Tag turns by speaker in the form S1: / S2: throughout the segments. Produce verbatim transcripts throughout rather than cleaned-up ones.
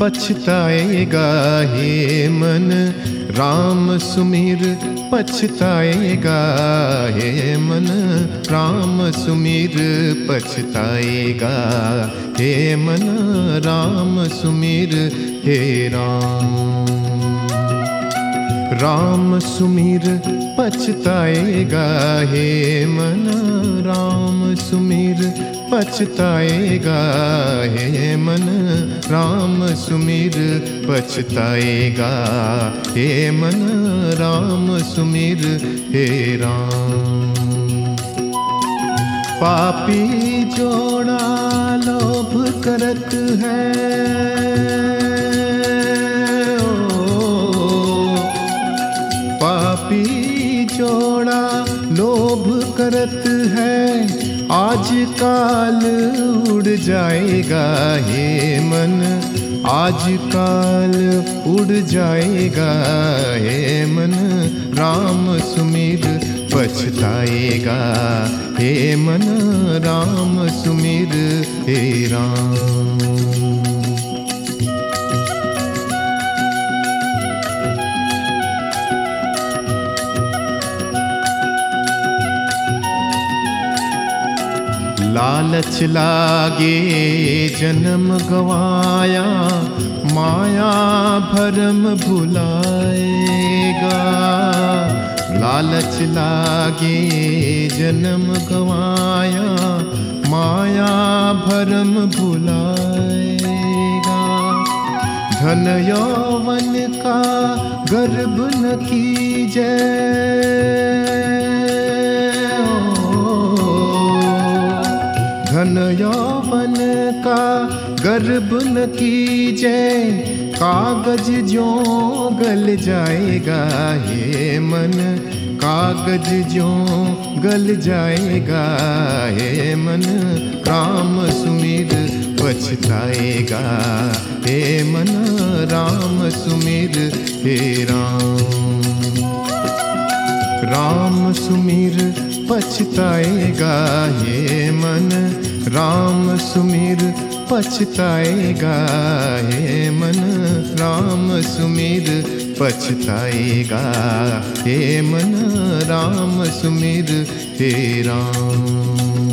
S1: पछताएगा हे मन राम सुमिर पछताएगा हे मन राम सुमिर पछताएगा हे मन राम सुमिर हे राम। राम सुमिर पछताएगा हे मन राम सुमिर पछताएगा हे मन राम सुमिर पछताएगा हे मन राम सुमिर हे राम। पापी जोड़ा लोभ करत है पापी जोड़ा लोभ करत है आज काल उड़ जाएगा हे मन आज काल उड़ जाएगा हे मन राम सुमिर पछताएगा हे मन राम सुमिर हे राम। लालच लागे जन्म गवाया माया भरम भुलाएगा लालच लागे जन्म गवाया माया भरम भुलाएगा धन यौवन का गर्भ न कीजै धन यौवन का गर्भ न कीजै कागज ज्यों गल जाएगा हे मन कागज ज्यों गल जाएगा हे मन राम सुमिर पछताएगा हे मन राम सुमिर हे राम। राम सुमिर पछताएगा हे मन राम सुमिर पछताएगा हे मन राम सुमिर पछताएगा हे मन राम सुमिर हे राम।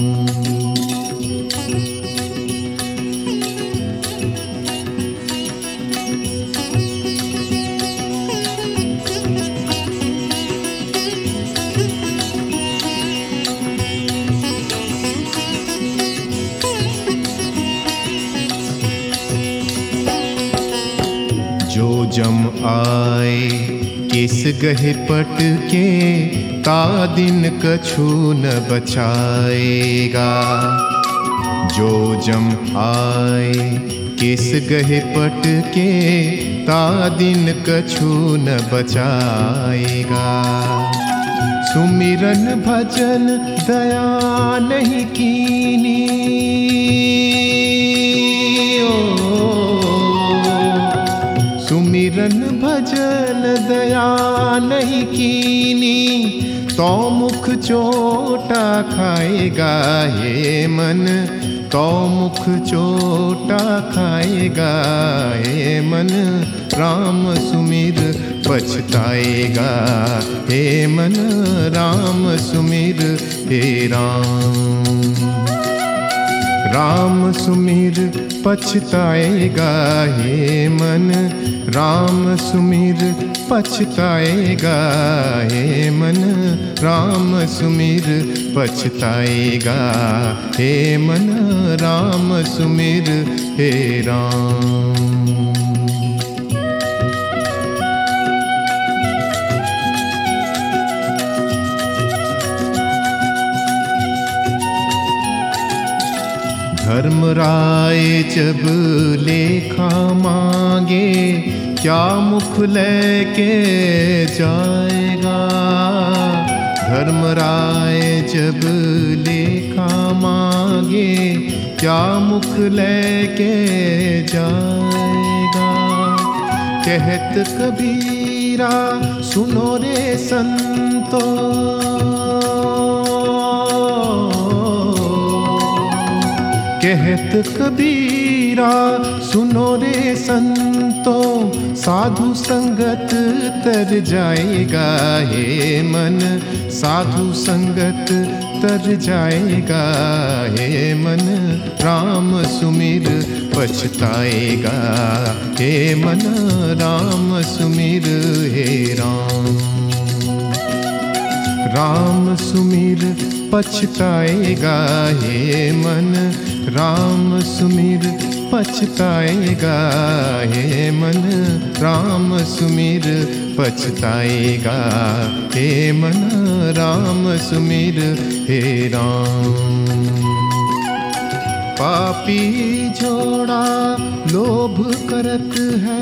S1: जो जम आए किस गहे पट के ता दिन कछु न बचाएगा जो जम आए किस गहे पट के ता दिन कछु न बचाएगा सुमिरन भजन दया नहीं कीनी सुमिरन भजन दया नहीं कीनी तो मुख चोटा खाएगा हे मन तो मुख चोटा खाएगा हे मन राम सुमिर पछताएगा हे मन राम सुमिर हे राम। राम सुमिर पछताएगा हे मन राम सुमिर पछताएगा हे मन राम सुमिर पछताएगा हे मन राम सुमिर हे राम। धर्मराय जब लेखा मांगे क्या मुख लेके जाएगा धर्मराय जब लेखा मांगे क्या मुख लेके जाएगा कहत कबीरा सुनो रे संतो कहत कबीरा कबीरा सुनो रे संतो, साधु संगत तर जाएगा हे मन, साधु संगत तर जाएगा हे मन। राम सुमिर पछताएगा हे मन, राम सुमिर हे राम। राम सुमिर पछताएगा हे मन, राम सुमिर पछताएगा हे मन, राम सुमिर पछताएगा हे मन, राम सुमिर हे राम। पापी जोड़ा लोभ करत है,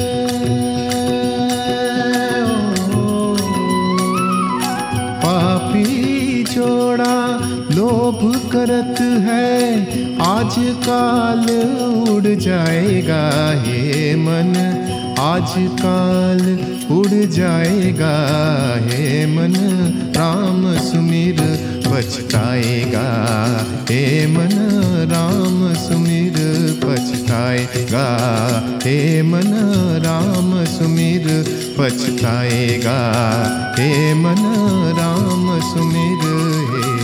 S1: पापी जोड़ा लोभ करत है, आज काल उड़ जाएगा हे मन, आज काल उड़ जाएगा हे मन। राम सुमिर पछताएगा हे मन, राम सुमिर पछताएगा हे मन, राम सुमिर पछताएगा हे मन, राम सुमिर हे